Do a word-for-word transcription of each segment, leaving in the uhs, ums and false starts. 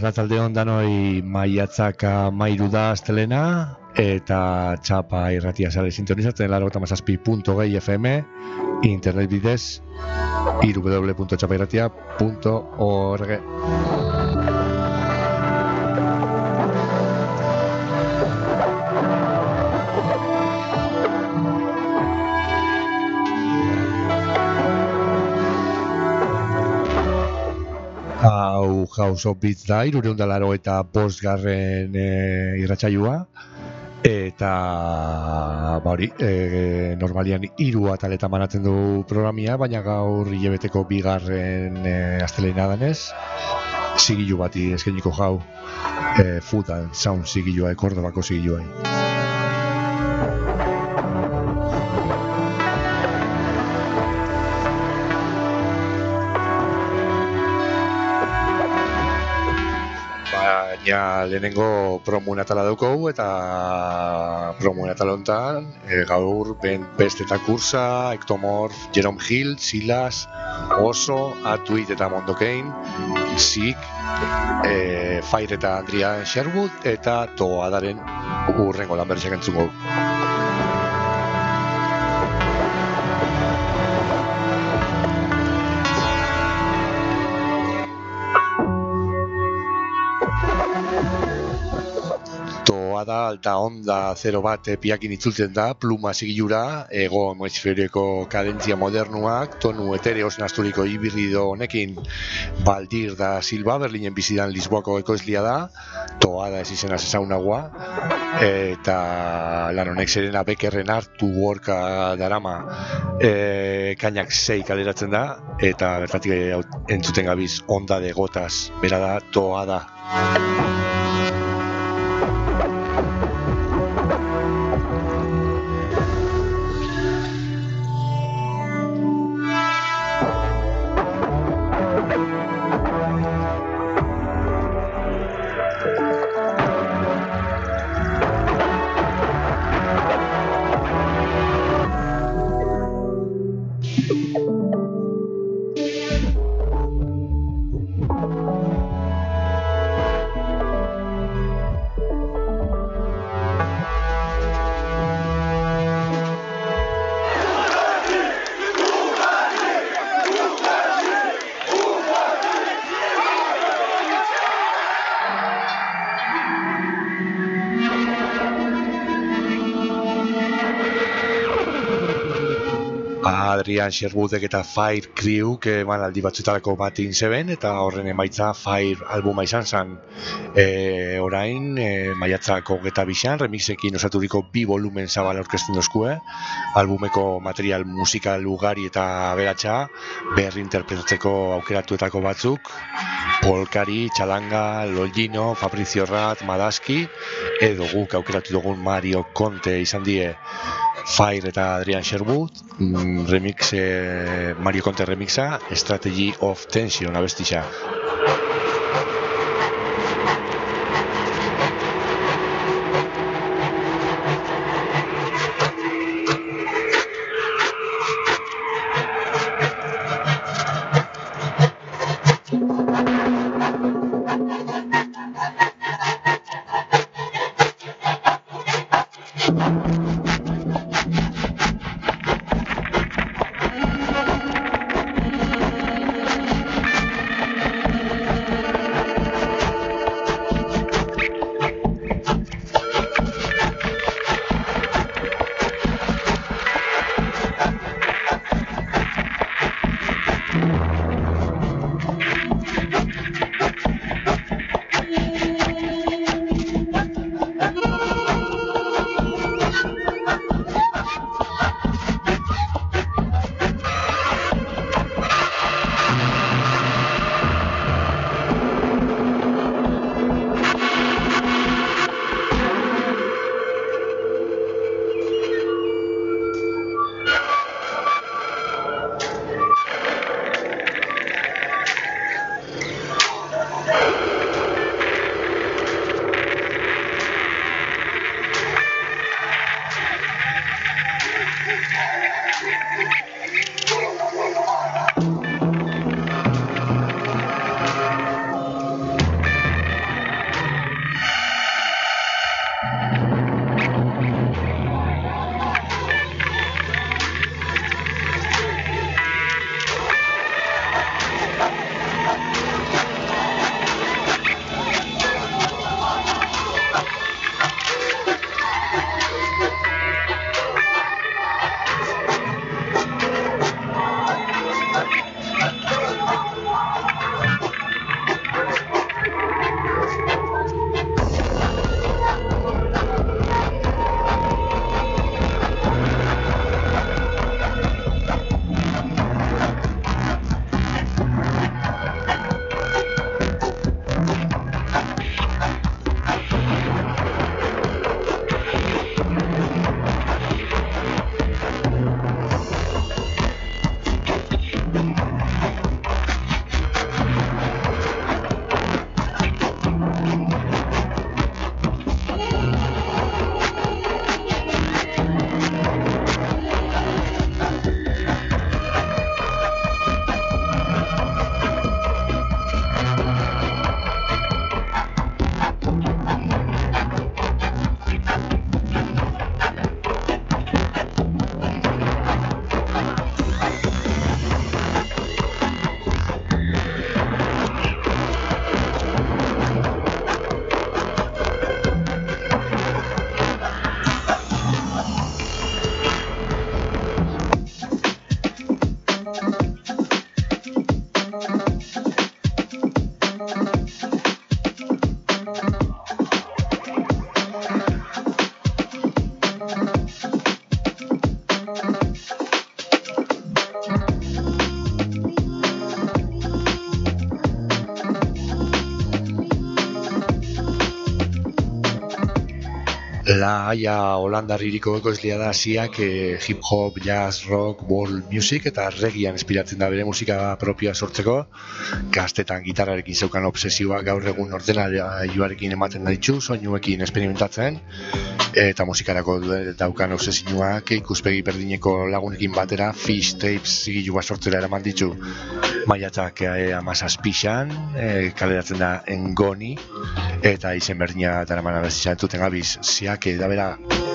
arratzalde hon danoi, maiatzak amairu da astelena, eta txapa irratia sare sintonizatzen laurogeita hamazazpi puntu hogei F M, internet bidez, w w w puntu txapa irratia puntu org. Hau House of Beats da, hirureun eta laurogeita bostgarren e, irratsaioa, eta ba hori, e, normalian hiru ataletan banatzen du programia, baina gaur hilabeteko bigarren e, astelena danez, zigilu bati eskainiko jau, e, Food and Sound zigilua, Kordobako zigilua. Ja, lehenengo promun atala daukogu eta promun atala honetan e, gaur ben Best eta Kursa, Ectomorph, Jerome Hill, Silas, Oso, Atuit eta Mondokein, Zik, e, Fire eta Adrian Sherwood eta Toadaren urrengo lan berriak entzungo. Da alta onda zero bat piakin itzultzen da, pluma zigilura, ego hemisferioko kadentzia modernuak, tonu etereos nasturiko hibrido honekin Baldir da Silva, Berlinen bizidan Lisboako ekoizlia da, Toada ez izena zezaunagoa, eta lan honek Serena Beckerren hartu worka darama, e, kainak sei kaleratzen da, eta bertatik entzuten gabiz onda de gotas, bera da Toada. Adrian Sherwoodek eta Fire Crew emanaldi batzuetarako batin zeben, eta horren emaitza Fire albuma izan zen. E, orain, e, maiatzako hogeita bian, remixekin osaturiko bi volumen zabal aurkezten dozkue, albumeko material musikal ugari eta aberatsa berri interpretatzeko aukeratuetako batzuk, Polkari, Txalanga, Lolgino, Fabrizio Rat, Madaski, edo guk aukeratu dugun Mario Conte izan die. Fire eta Adrian Sherwood, mm, remix, eh, Mario Conte remixa, Strategy of Tension abestisa. La Haia Holandar hiriko ekoizlea da hasiak eh, hip hop, jazz, rock, world music eta reggaean inspiratzen da bere musika propioa sortzeko. Gaztetan gitarrarekin zeukan obsesioa gaur egun ordenagailuarekin ematen ditu, soinuekin experimentatzen eta musikarako daukan obsesioak ikuspegi berdineko lagunekin batera Fish Tapes zigilu bat sortzera eraman ditu. Maiatzak eh, hamazazpian eh, kaleratzen da Engoni eta izen berdina daraman abestia entzuten gabiz, ziak da bera.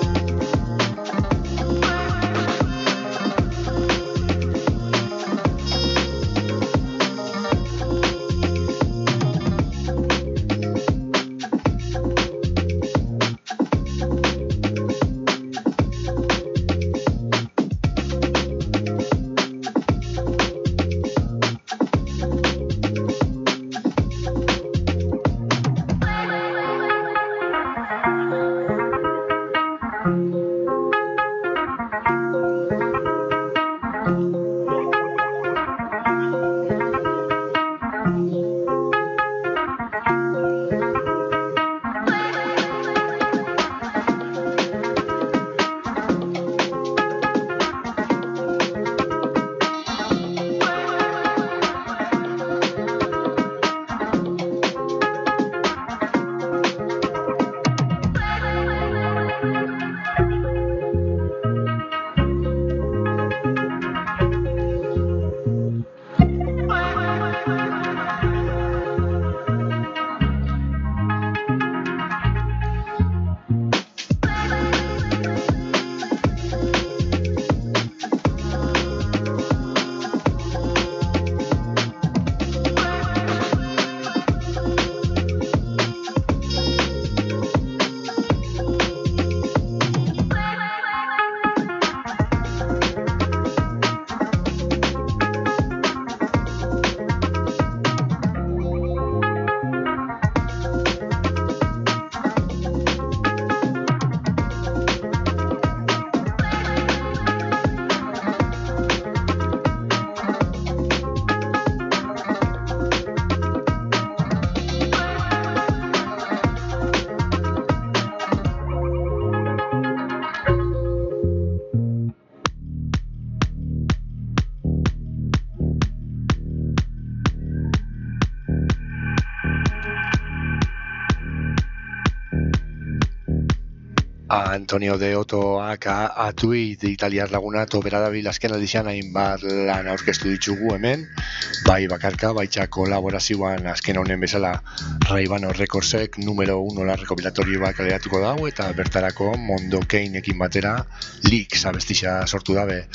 Antonio de Otoak Atuit italiar laguna topera dabil azken aldizan hainbat lan aurkeztu ditugu hemen, bai bakarka, baitza kolaborazioan azken honen bezala Raibano Recordsek numero uno la rekopilatorio bat kaleratuko dago eta bertarako Mondo Keinekin batera Leaks abestia sortu dabe.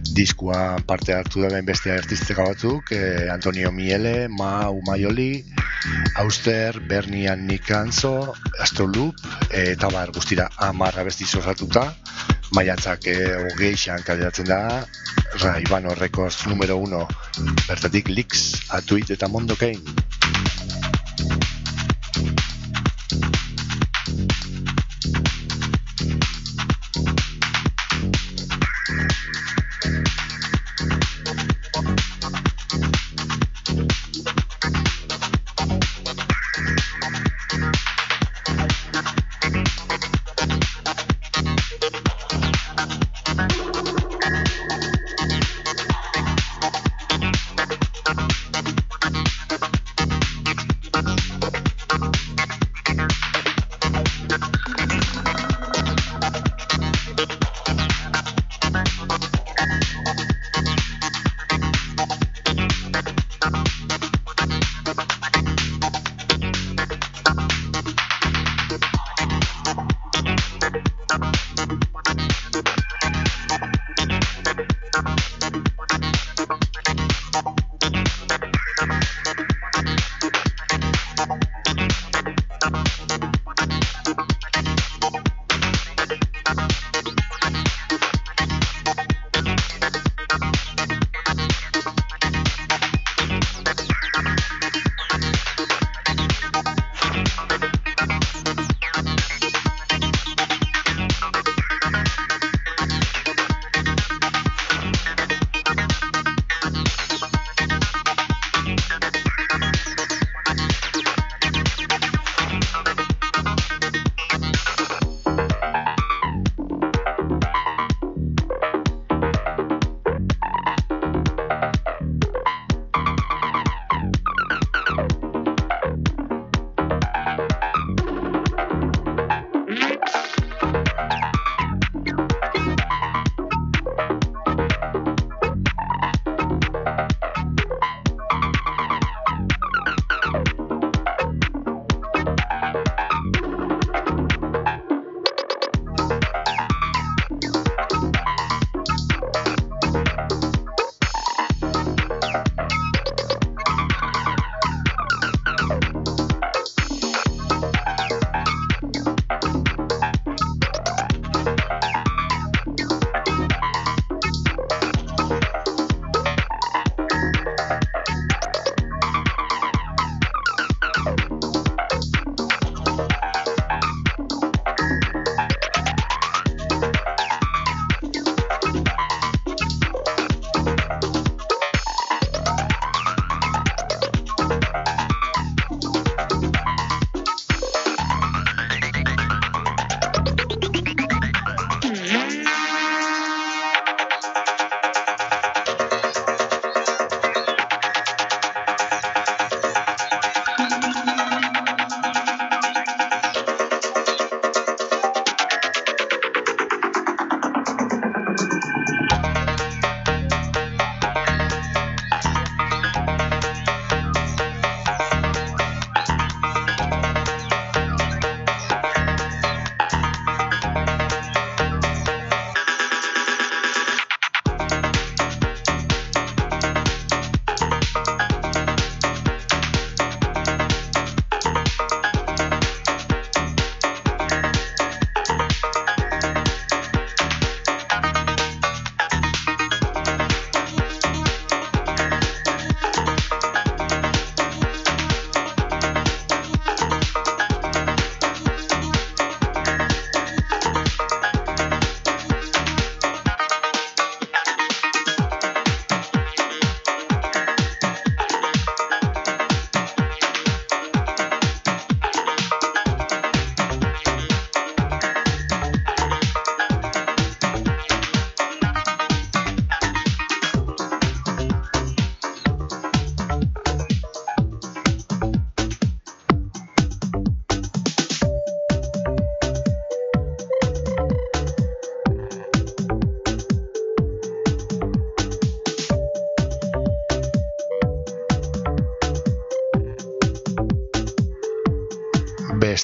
Diskua parte hartu daben beste artisteka batzuk, eh, Antonio Miele, Mau Maioli, Auster, Bernie Nicanzo, Astroloop, eh, eta bar guztira hamar abesti osatuta, maiatzak eh, hogeixan kaleratzen da, Raibano Records numero uno, bertatik Leaks, Atuit eta Mondo Kein.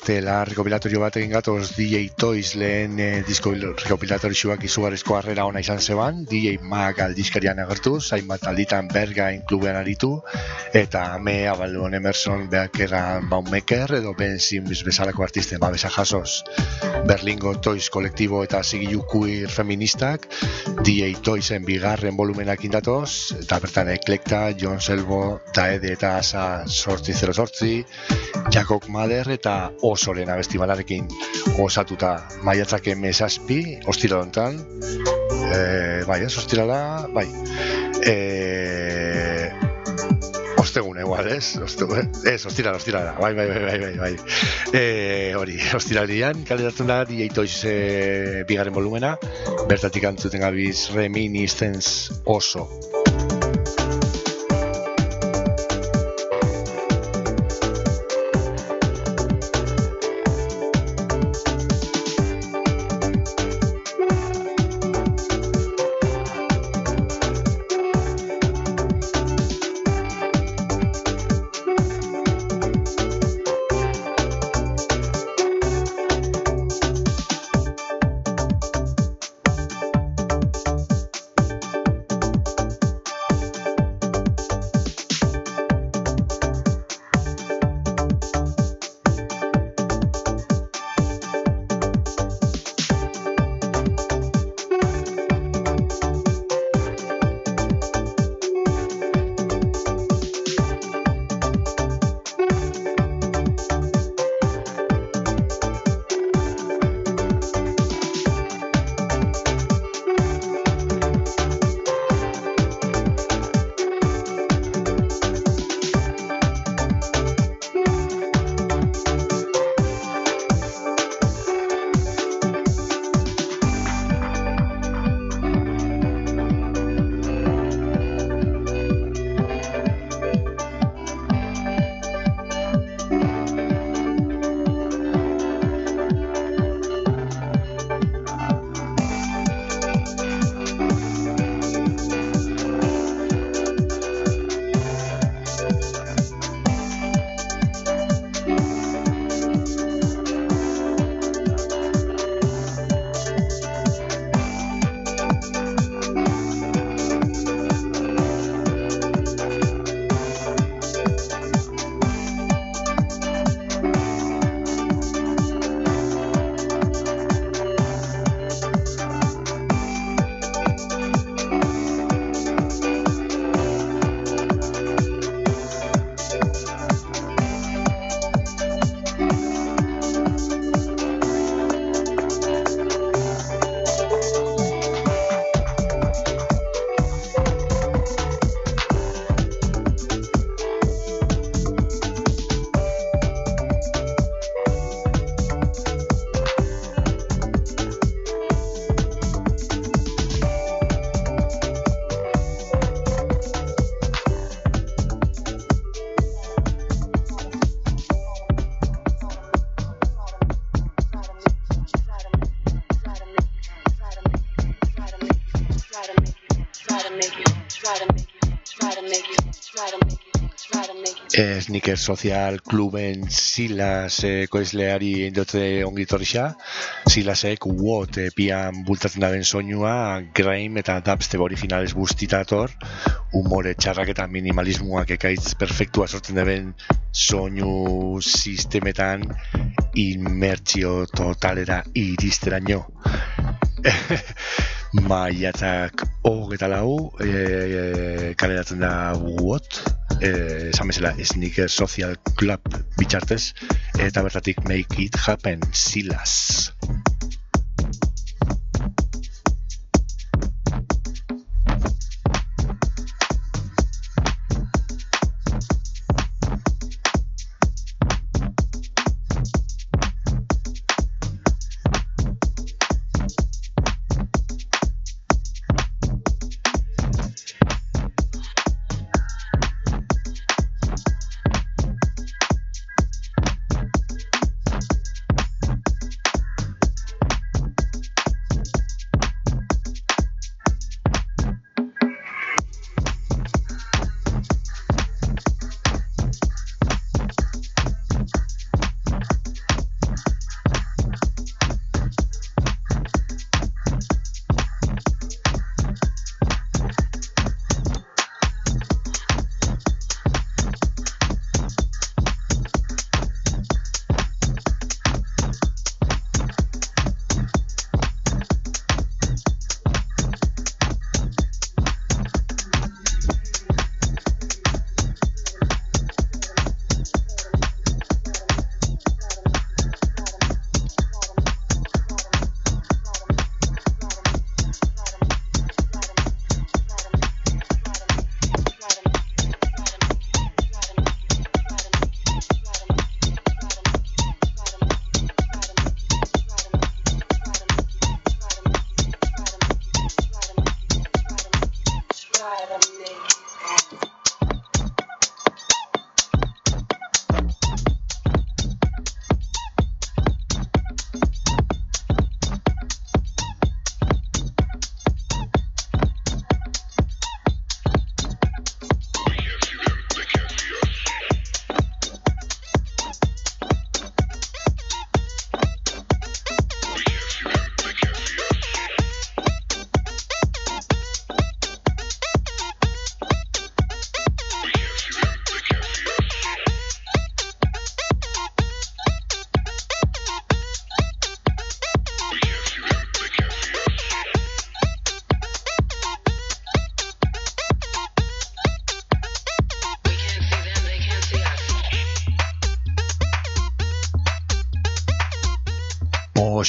bestela rekopilatorio bat egin gatoz D J Toys lehen e, disko rekopilatorioak izugarrizko harrera ona izan zeban, D J Mag aldizkarian agertuz, hainbat alditan Bergain klubean aritu, eta me Abaldon Emerson behakeran Baummaker edo Ben Sims bezalako artisten babesa jasoz. Berlingo Toys kolektibo eta zigilu queer feministak D J Toysen bigarren volumenak indatoz, eta bertan Eklekta, John Selvo, Taede eta Asa sortzi zero sortzi, Jacob Mader eta Osoren abesti banarekin osatuta maiatzak emezazpi, ostira dontan, e, bai, ez, ostira da, bai, e, ostegun egual, ez, ostegun, ez, ostira, ostira da, bai, bai, bai, bai, bai, bai, e, hori, ostiralian, kaleratzen da, D J Toys e, bigarren volumena, bertatik antzuten gabiz Reminiscence oso. Sneaker Social Kluben Silas e, koizleari indote ongitorrixa. Silasek What e, pian bultatzen daben soinua, grime eta dubstep originales guztitator, humore txarrak eta minimalismoak ekaitz perfektua sortzen daben soinu sistemetan inmertzio totalera iristeraino. Maiatzak hogeita lau e, e, kaleratzen da What, e, esan bezala Sneaker Social Club bitxartez, eta bertatik Make It Happen, Silas.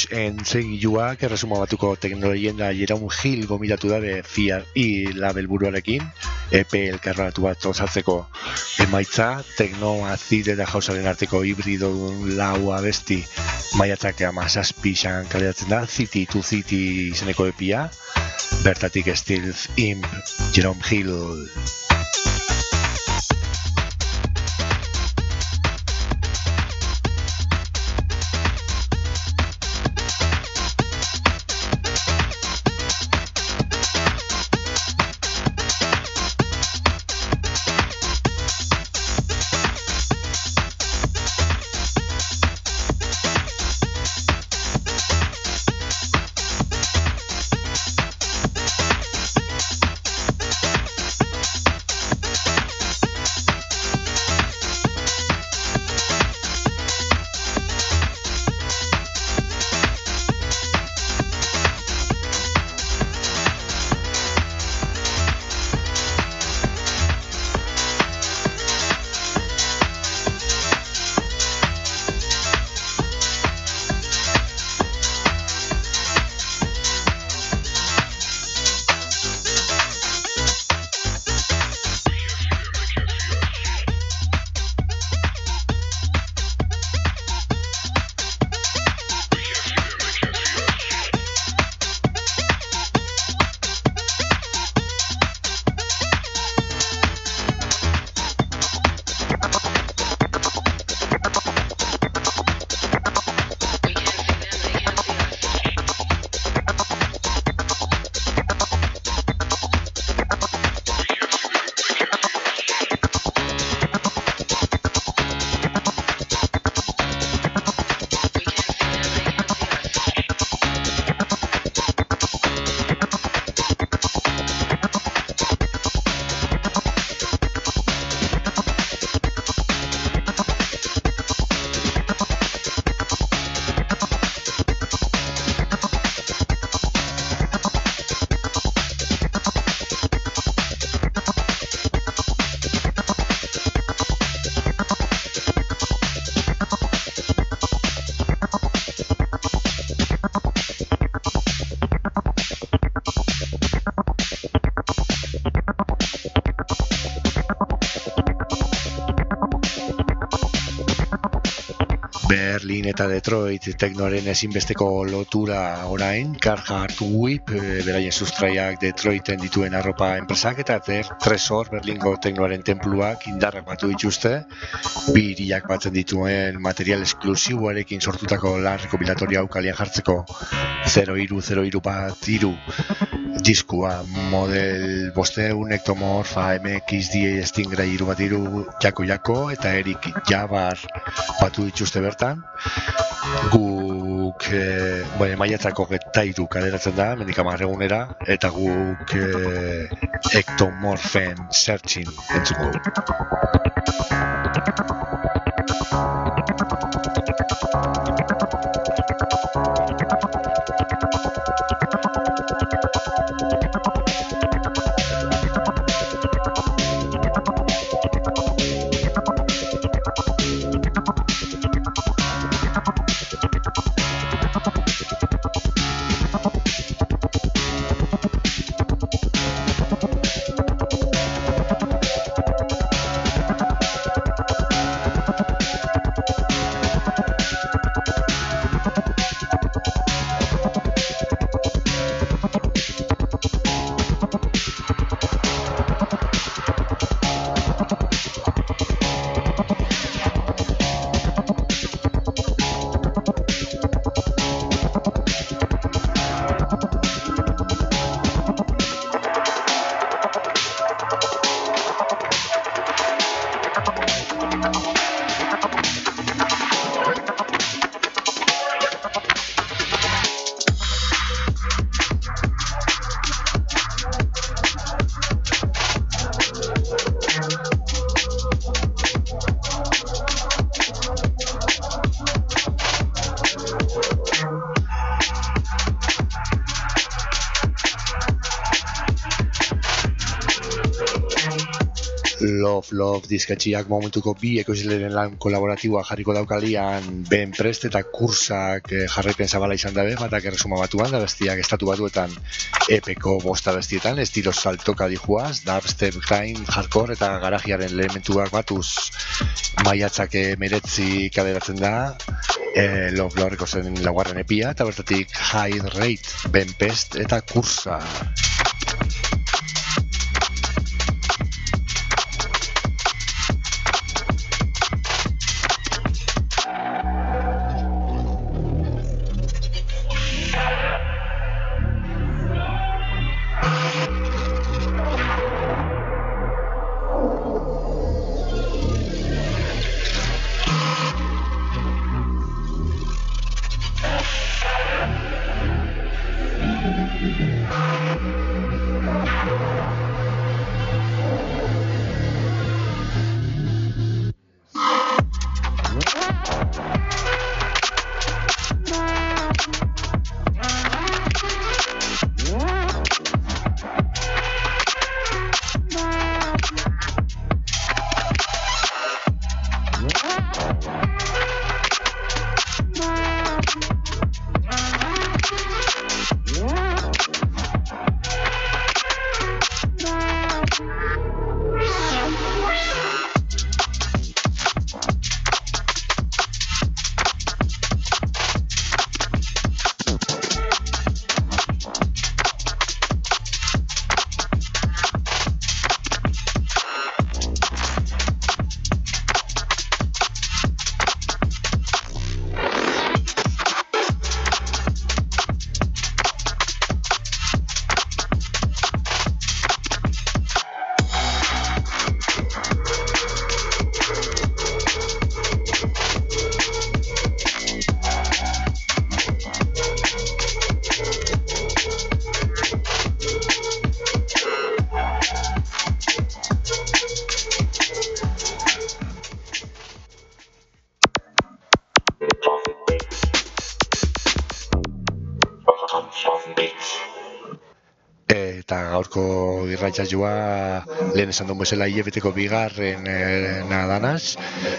Linux entzegiluak erresuma batuko teknologienda Jerome Hill gomitatu dabe C R I label buruarekin, E P elkarbanatu bat osatzeko emaitza, tekno azide da jausaren arteko hibrido lau abesti maiatzak amazazpi xan kaleratzen da, City to City izeneko epia, bertatik Stealth Imp Jerome Hill. Berlin eta Detroit teknoaren ezinbesteko lotura orain, Carhartt Whip, beraien sustraiak Detroiten dituen arropa enpresak eta Tresor Berlingo teknoaren tenpluak indarrak batu dituzte, bi hiriak batzen dituen material esklusiboarekin sortutako lan rekopilatoria hau kalian jartzeko zero hiru zero hiru bat hiru diskua model bosteun, Ectomorph, M X D A, Stingray hiru bat hiru, Jako Jako eta Eric Jabar batu dituzte bertan. Guk e, bueno, maiatzako geta hiru kaleratzen da, mendik hamar egunera, eta guk e, Ectomorphen Searching entzuko. Love Love disketxiak momentuko bi ekoizleren lan kolaboratiboa jarriko daukalian Ben Prest eta Kursak eh, jarraipen zabala izan dabe, batak erresuma batuan da bestiak estatu batuetan epeko bosta bestietan, estilo saltoka dijuaz, dubstep, grind, hardcore eta garajiaren elementuak batuz maiatzak meretzi kaleratzen da eh, Love Love zen laugarren epia eta bertatik High Rate, Ben Prest eta Kursa. Eta gaurko irratsaioa lehen esan duen bezala hilabeteko bigarren e, nadanaz,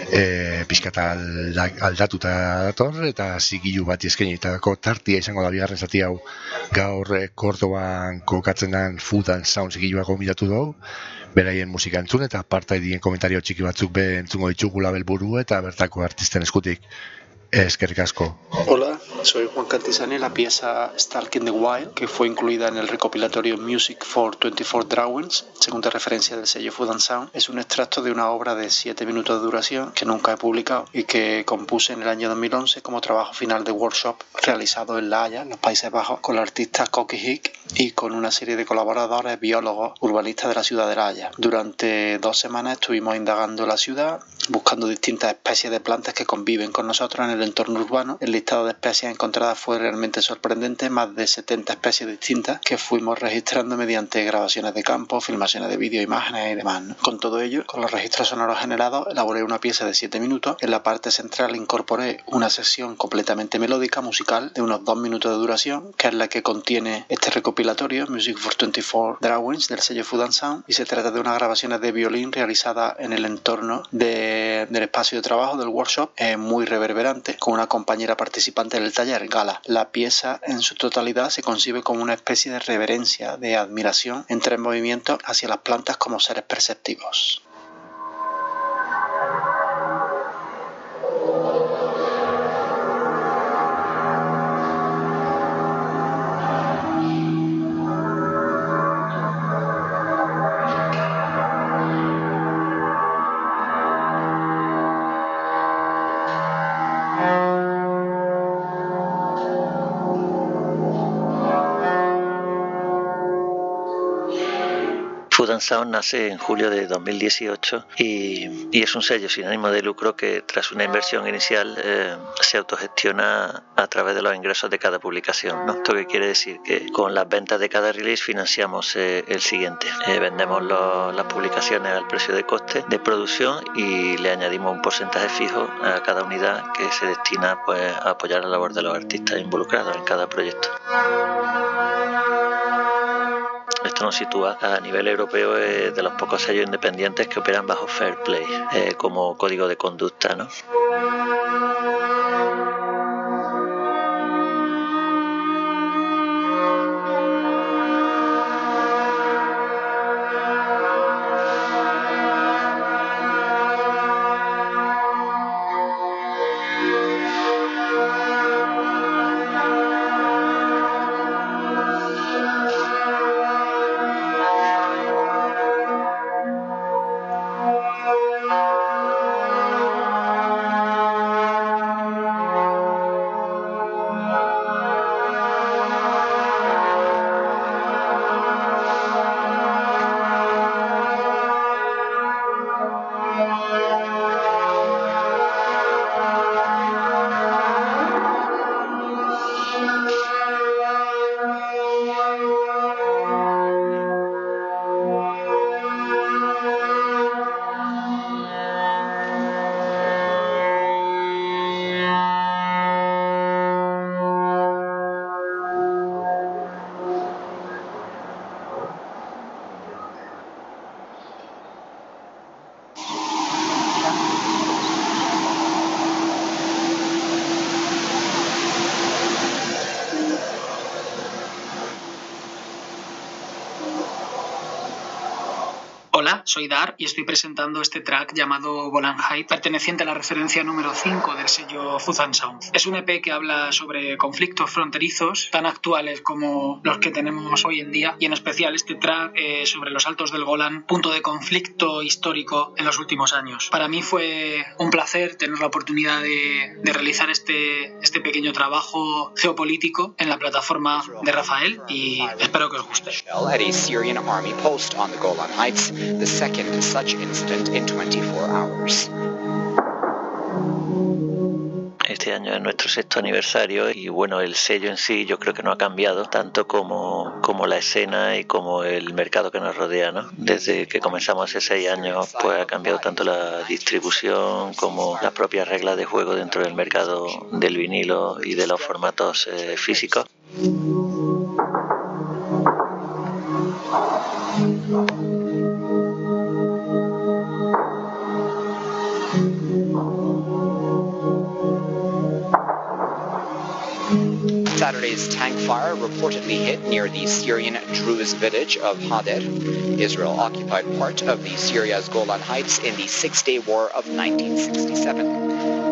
e, pixkata aldatuta dator eta zigilu bat eskainitako tartia izango da bigarren zati hau. Gaur e, Kordoban kokatzen den Food and Sound zigilua gombidatu dugu, beraien musika entzun eta partaidien komentario txiki batzuk be entzungo ditugula belburu eta bertako artisten eskutik. Eskerrik asko. Hola, soy Juan Cantizani. La pieza Stalking the Wild, que fue incluida en el recopilatorio Music for veinticuatro Drawings, segunda referencia del sello Food and Sound, es un extracto de una obra de siete minutos de duración que nunca he publicado y que compuse en el año dos mil once como trabajo final de workshop realizado en La Haya, en los Países Bajos, con la artista Cocky Hick y con una serie de colaboradores, biólogos, urbanistas de la ciudad de La Haya. Durante dos semanas estuvimos indagando la ciudad, buscando distintas especies de plantas que conviven con nosotros en el entorno urbano. El listado de especies encontradas fue realmente sorprendente, más de setenta especies distintas que fuimos registrando mediante grabaciones de campo, filmaciones de vídeo, imágenes y demás, ¿no? Con todo ello, con los registros sonoros generados, elaboré una pieza de siete minutos. En la parte central incorporé una sección completamente melódica, musical, de unos dos minutos de duración, que es la que contiene este recopilatorio Music for veinticuatro Drawings del sello Food and Sound, y se trata de unas grabaciones de violín realizadas en el entorno de, del espacio de trabajo del workshop, eh, muy reverberante, con una compañera participante del taller, Gala. La pieza en su totalidad se concibe como una especie de reverencia, de admiración en tres movimientos hacia las plantas como seres perceptivos. Food and Sound nace en julio de dos mil dieciocho y, y es un sello sin ánimo de lucro que tras una inversión inicial eh, se autogestiona a través de los ingresos de cada publicación, ¿no? Esto que quiere decir que con las ventas de cada release financiamos eh, el siguiente. Eh, vendemos lo, las publicaciones al precio de coste de producción y le añadimos un porcentaje fijo a cada unidad que se destina pues, a apoyar la labor de los artistas involucrados en cada proyecto. esto nos sitúa a nivel europeo eh, de los pocos sellos independientes que operan bajo Fair Play eh, como código de conducta, ¿no? Hola, soy Dar y estoy presentando este track llamado Golan Heights, perteneciente a la referencia número cinco del sello Food and Sound. Es un E P que habla sobre conflictos fronterizos tan actuales como los que tenemos hoy en día, y en especial este track eh, sobre los Altos del Golán, punto de conflicto histórico en los últimos años. Para mí fue un placer tener la oportunidad de, de realizar este, este pequeño trabajo geopolítico en la plataforma de Rafael, y espero que os guste. The second such incident in twenty-four hours. Este año es nuestro sexto aniversario y bueno, el sello en sí yo creo que no ha cambiado tanto como, como la escena y como el mercado que nos rodea, ¿no? Desde que comenzamos hace seis años pues ha cambiado tanto la distribución como las propias reglas de juego dentro del mercado del vinilo y de los formatos eh, físicos. Saturday's tank fire reportedly hit near the Syrian Druze village of Hadar. Israel occupied part of the Syria's Golan Heights in the Six-Day War of nineteen sixty-seven.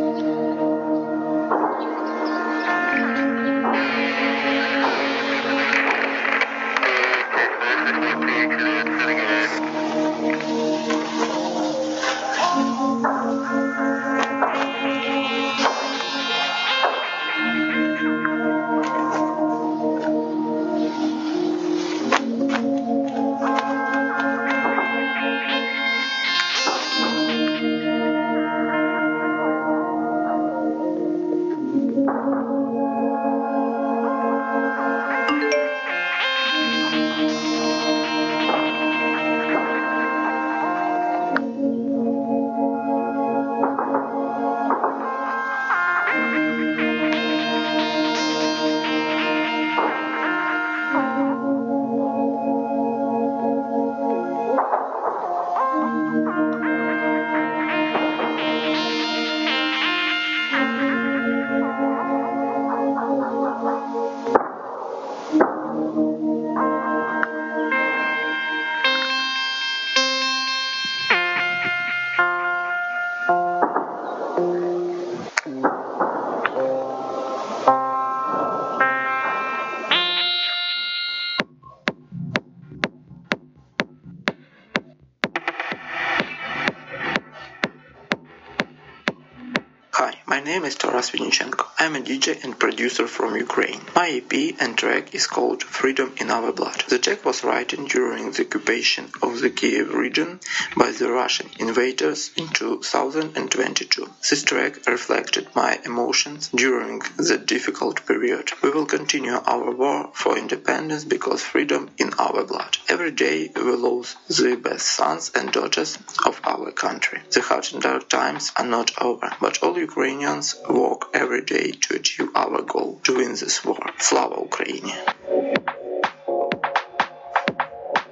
My name is Taras Vinichenko. I'm a D J and producer from Ukraine. My E P and track is called Freedom in Our Blood. The track was written during the occupation of the Kiev region by the Russian invaders in two thousand twenty-two. This track reflected my emotions during the difficult period. We will continue our war for independence because freedom in our blood. Every day we lose the best sons and daughters of our country. The hard and dark times are not over, but all Ukrainians work every day to achieve our goal, to win this war. Slava Ukraini!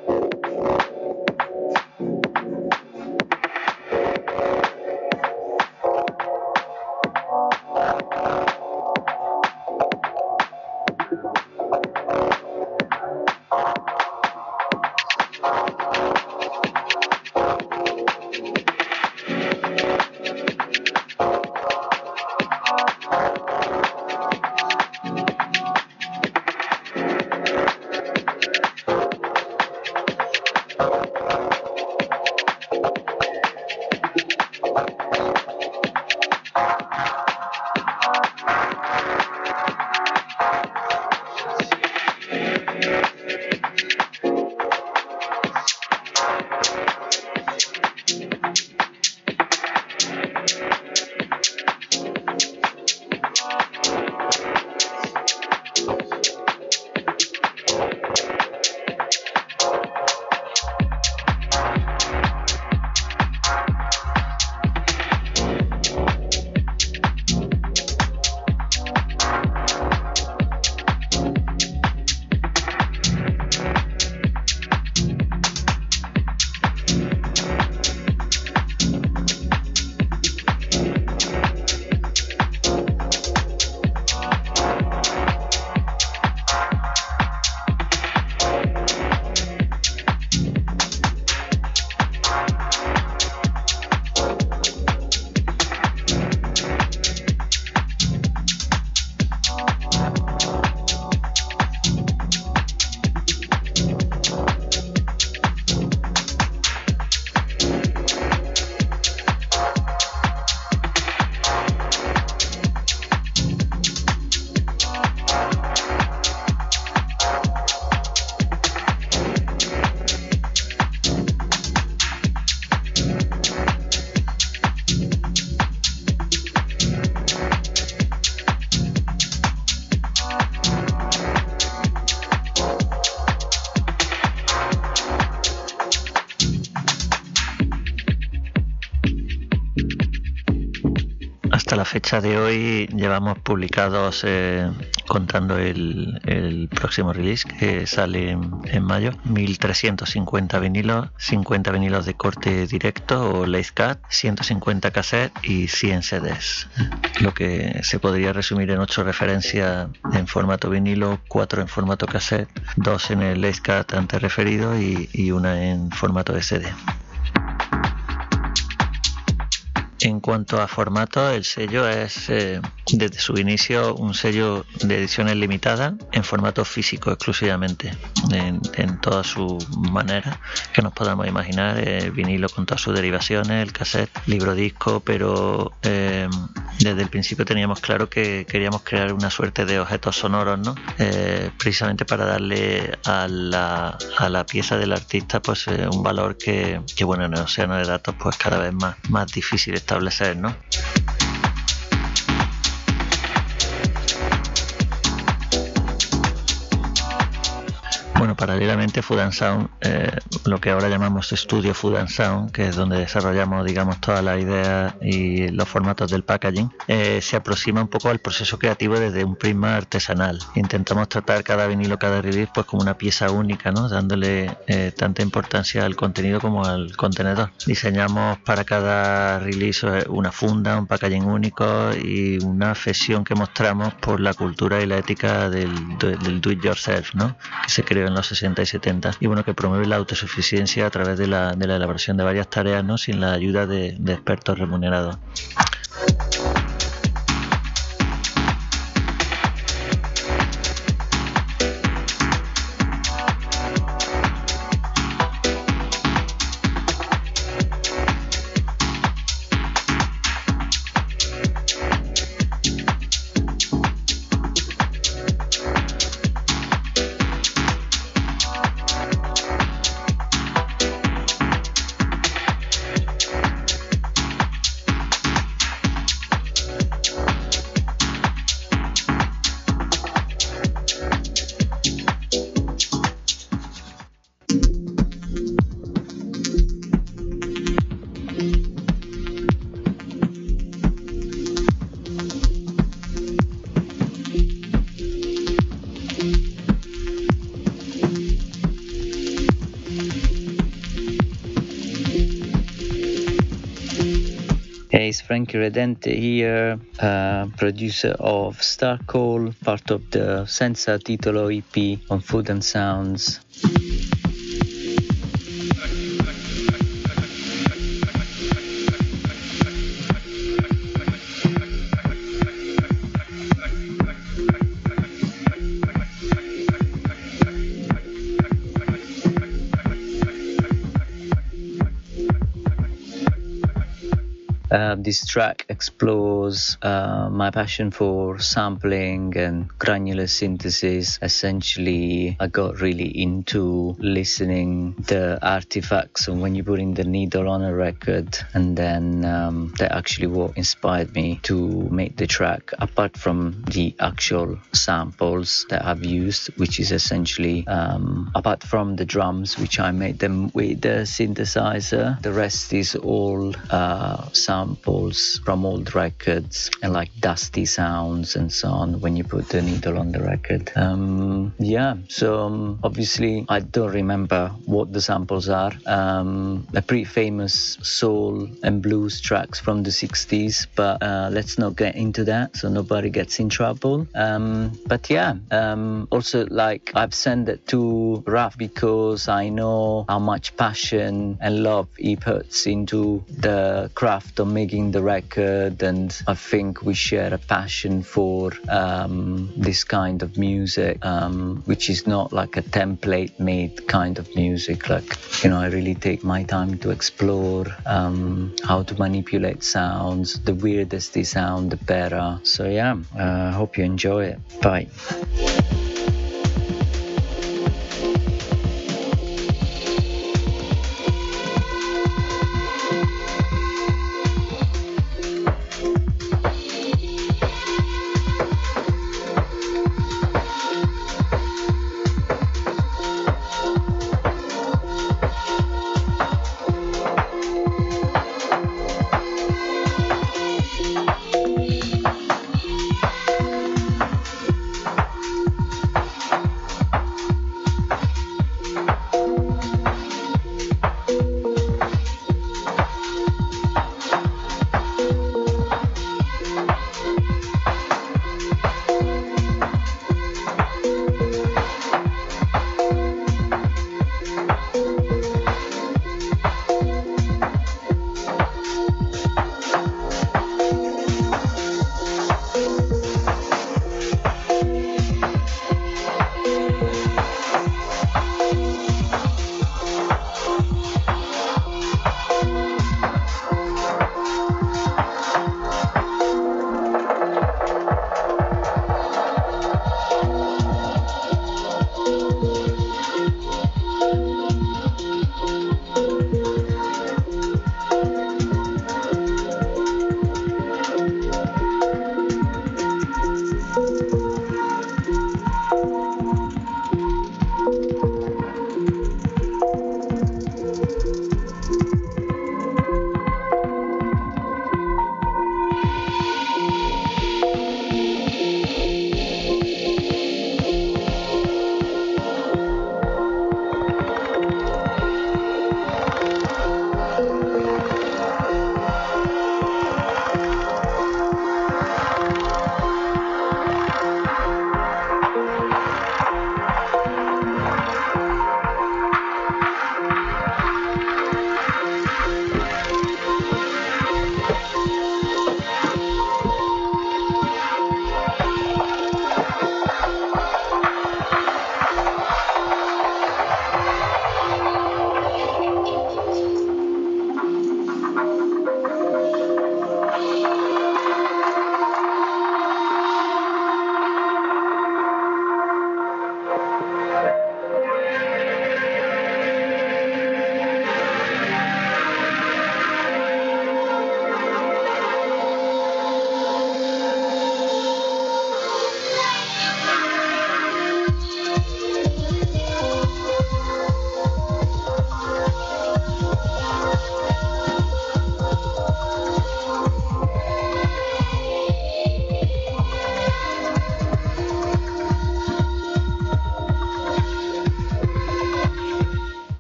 Hasta la fecha de hoy llevamos publicados, eh, contando el, el próximo release que sale en, en mayo, mil trescientos cincuenta vinilos, cincuenta vinilos de corte directo o lathe cut, ciento cincuenta cassettes y cien C Ds. Lo que se podría resumir en ocho referencias en formato vinilo, cuatro en formato cassette, dos en el lathe cut antes referido y, y una en formato de C D. En cuanto a formato, el sello es, eh, desde su inicio, un sello de ediciones limitadas en formato físico exclusivamente, en, en toda su manera que nos podamos imaginar, el vinilo con todas sus derivaciones, el cassette, libro disco, pero eh, desde el principio teníamos claro que queríamos crear una suerte de objetos sonoros, ¿no? Eh, precisamente para darle a la, a la pieza del artista pues eh, un valor que, que bueno, en el océano de datos pues cada vez más, más difícil establecer, ¿no? Bueno, paralelamente Food and Sound, eh, lo que ahora llamamos Estudio Food and Sound, que es donde desarrollamos, digamos, todas las ideas y los formatos del packaging, eh, se aproxima un poco al proceso creativo desde un prisma artesanal. Intentamos tratar cada vinilo, cada release, pues como una pieza única, ¿no? Dándole eh, tanta importancia al contenido como al contenedor. Diseñamos para cada release una funda, un packaging único y una afección que mostramos por la cultura y la ética del, del do it yourself, ¿no? Que se creó en los sesenta y setenta, y bueno, que promueve la autosuficiencia a través de la, de la elaboración de varias tareas, ¿no? Sin la ayuda de, de expertos remunerados. guys, Frankie Redente here, uh, producer of Starcall, part of the Senza Titolo E P on Food and Sounds. Uh, this track explores uh, my passion for sampling and granular synthesis. Essentially, I got really into listening the artifacts and when you put in the needle on a record, and then um, that actually what inspired me to make the track, apart from the actual samples that I've used, which is essentially um, apart from the drums, which I made them with the synthesizer, the rest is all uh, samples samples from old records and like dusty sounds and so on when you put the needle on the record. Um, yeah, so um, obviously I don't remember what the samples are. Um, a pretty famous soul and blues tracks from the sixties, but uh, let's not get into that so nobody gets in trouble. Um, but yeah, um, also like I've sent it to Raf because I know how much passion and love he puts into the craft of making the record, and I think we share a passion for um, this kind of music, um, which is not like a template made kind of music. Like, you know, I really take my time to explore um, how to manipulate sounds. The weirdest they sound, the better. So yeah, I uh, hope you enjoy it. Bye.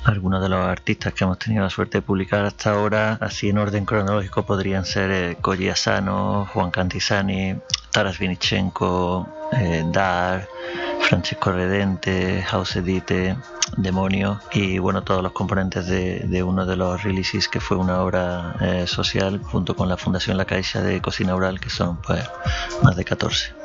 algunos de los artistas que hemos tenido la suerte de publicar hasta ahora, así en orden cronológico, podrían ser eh, Koji Asano, Juan Cantisani, Taras Vinichenko, eh, Dar, Francesco Redente, House Edite, Demonio y bueno, todos los componentes de, de uno de los releases que fue una obra eh, social junto con la Fundación La Caixa de Cocina Oral, que son pues más de catorce.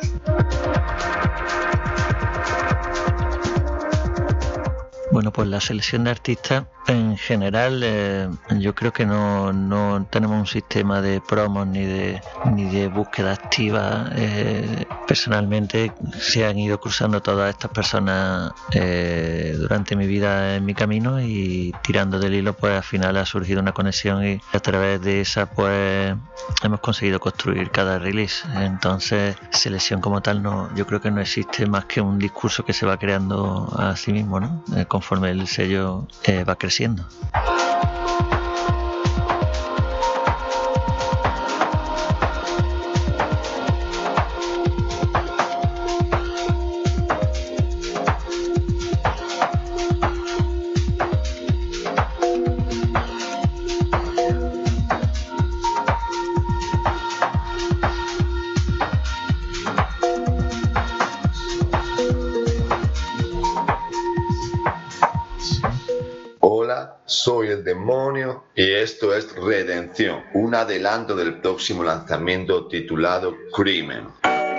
Bueno, pues la selección de artistas en general eh, yo creo que no, no tenemos un sistema de promos ni de, ni de búsqueda activa. Eh, personalmente se han ido cruzando todas estas personas eh, durante mi vida en mi camino y tirando del hilo pues al final ha surgido una conexión y a través de esa pues hemos conseguido construir cada release. Entonces selección como tal no, yo creo que no existe más que un discurso que se va creando a sí mismo, ¿no? Eh, conforme el sello eh, va creciendo. Soy el Demonio y esto es Redención, un adelanto del próximo lanzamiento titulado Crimen.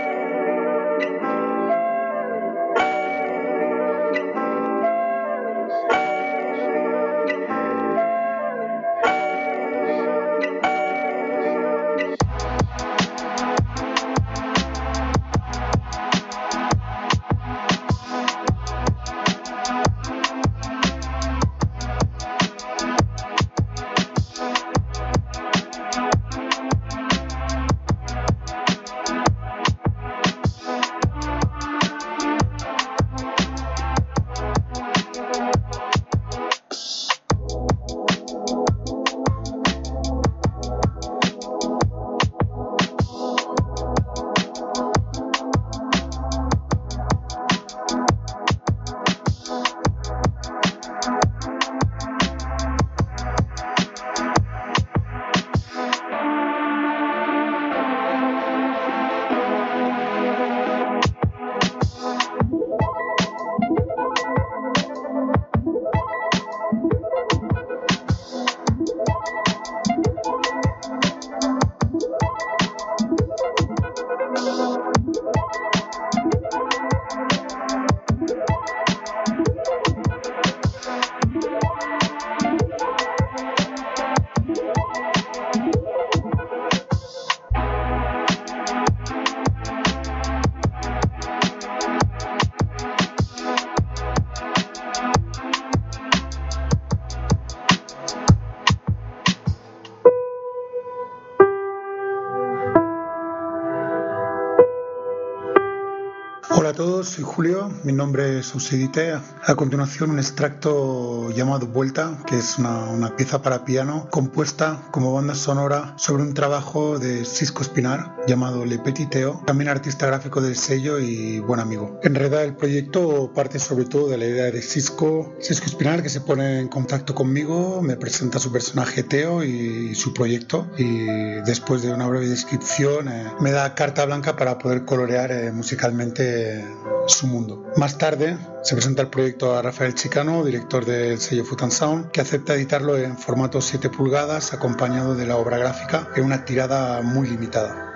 Hola a todos, soy Julio, mi nombre es Usidite. A continuación un extracto llamado Vuelta, que es una, una pieza para piano compuesta como banda sonora sobre un trabajo de Cisco Espinar llamado Le Petit Teo, también artista gráfico del sello y buen amigo. En realidad el proyecto parte sobre todo de la idea de Cisco, Cisco Espinar, que se pone en contacto conmigo, me presenta su personaje Teo y su proyecto, y después de una breve descripción eh, me da carta blanca para poder colorear eh, musicalmente su mundo. Más tarde se presenta el proyecto a Rafael Chicano, director del sello Food and Sound, que acepta editarlo en formato siete pulgadas acompañado de la obra gráfica en una tirada muy limitada.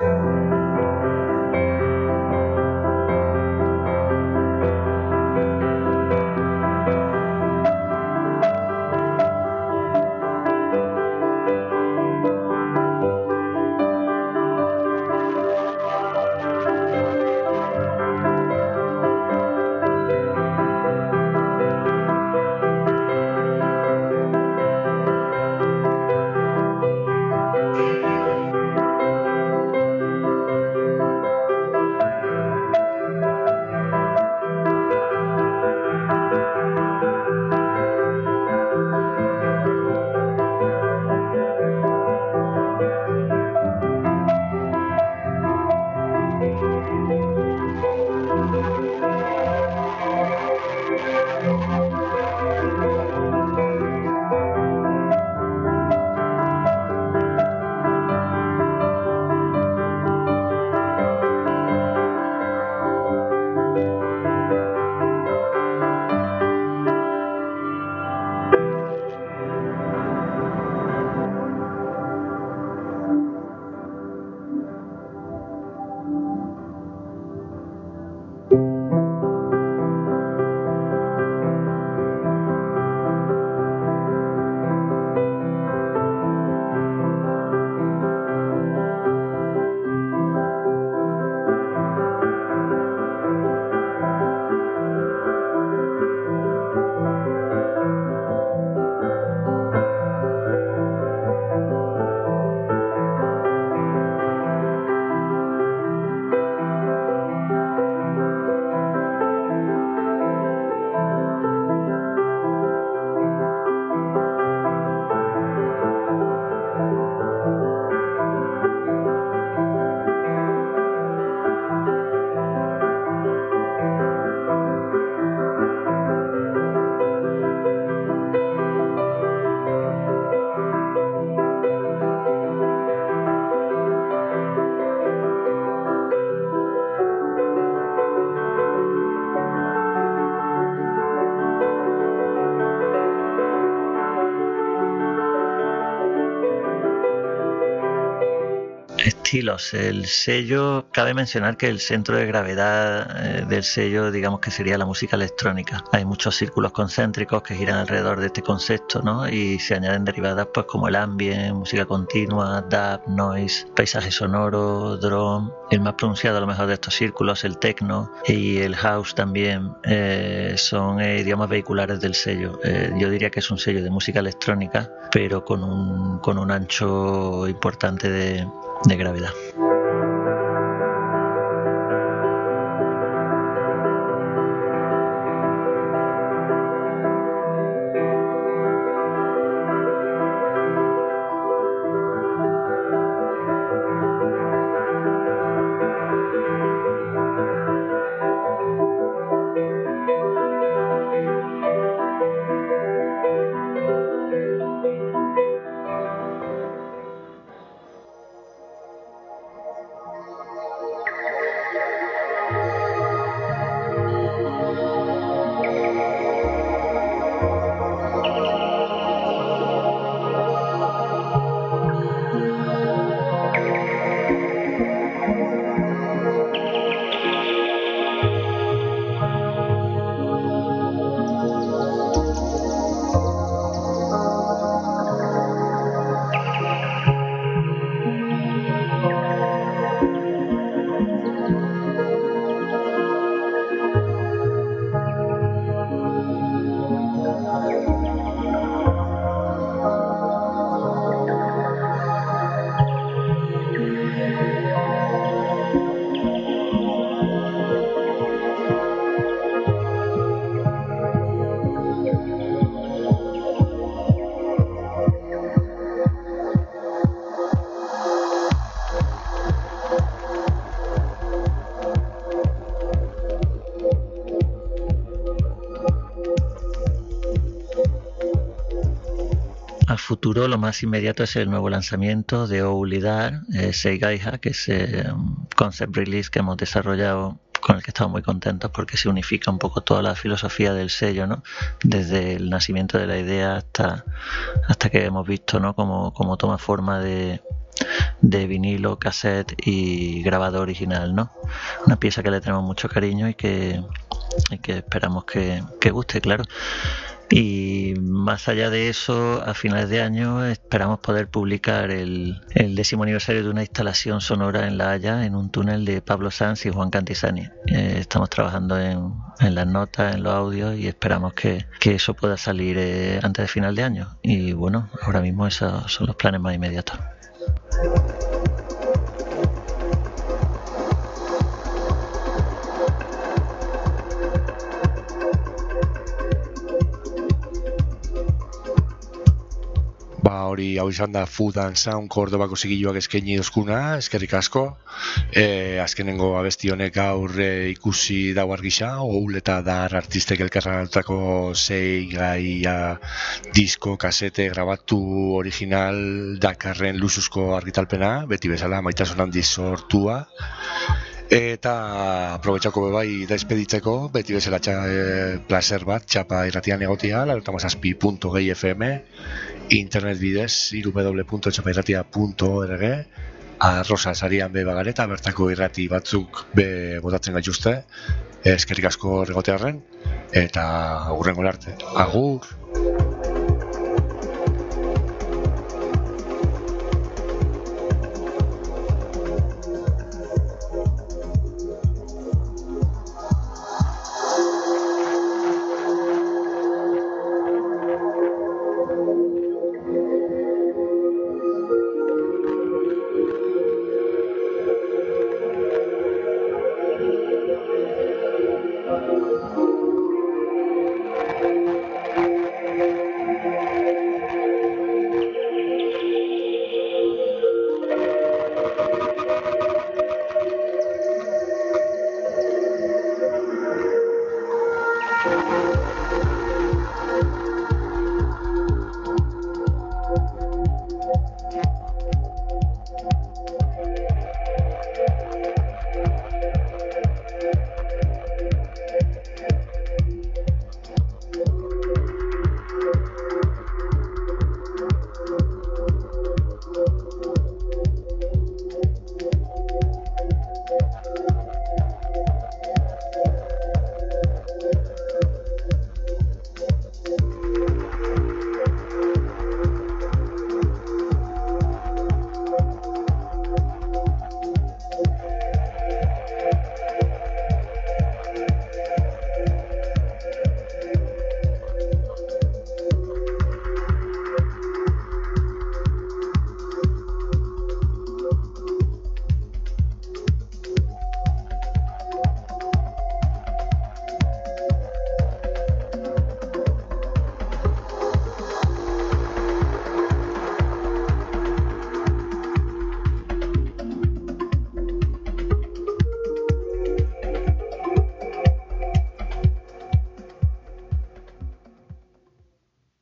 estilos. El sello, cabe mencionar que el centro de gravedad eh, del sello, digamos que sería la música electrónica. Hay muchos círculos concéntricos que giran alrededor de este concepto, ¿no? Y se añaden derivadas pues como el ambient, música continua, dub, noise, paisaje sonoro, drone. El más pronunciado a lo mejor de estos círculos, el techno y el house también eh, son eh, idiomas vehiculares del sello. Eh, yo diría que es un sello de música electrónica, pero con un, con un ancho importante de, de gravedad. Al futuro lo más inmediato es el nuevo lanzamiento de Oulidar, eh, Seigaiha, que es eh, un concept release que hemos desarrollado, con el que estamos muy contentos porque se unifica un poco toda la filosofía del sello, ¿no? Desde el nacimiento de la idea hasta, hasta que hemos visto, ¿no? Cómo, cómo toma forma de, de vinilo, cassette y grabado original, ¿no? Una pieza que le tenemos mucho cariño y que, y que esperamos que, que guste, claro. Y más allá de eso, a finales de año esperamos poder publicar el, el décimo aniversario de una instalación sonora en La Haya, en un túnel de Pablo Sanz y Juan Cantizani. Eh, estamos trabajando en, en las notas, en los audios, y esperamos que, que eso pueda salir eh, antes de final de año. Y bueno, ahora mismo esos son los planes más inmediatos. Ba, hori hau izan da Food and Sound Kordobako zigiluak eskaini dozkuna, eskerrik asko. E, azkenengo abesti honek gaur e, ikusi dau argisa, Oul eta Dar artistek elkarranatutako sei gaia disko, kasete, grabatu original dakarren luzuzko argitalpena, beti bezala maitasun handiz sortua. Eta aprobetxako bebai despeditzeko, beti bezala txa, e, placer bat, txapa irratian egotia, laurogeita hamazazpi puntu gehi F M, internet bidez, w w w puntu txapa irratia puntu org, arrosa sarian be bagareta, bertako irrati batzuk be botatzen gaituzte, eskerrik asko regotearren, eta hurrengo arte. Agur!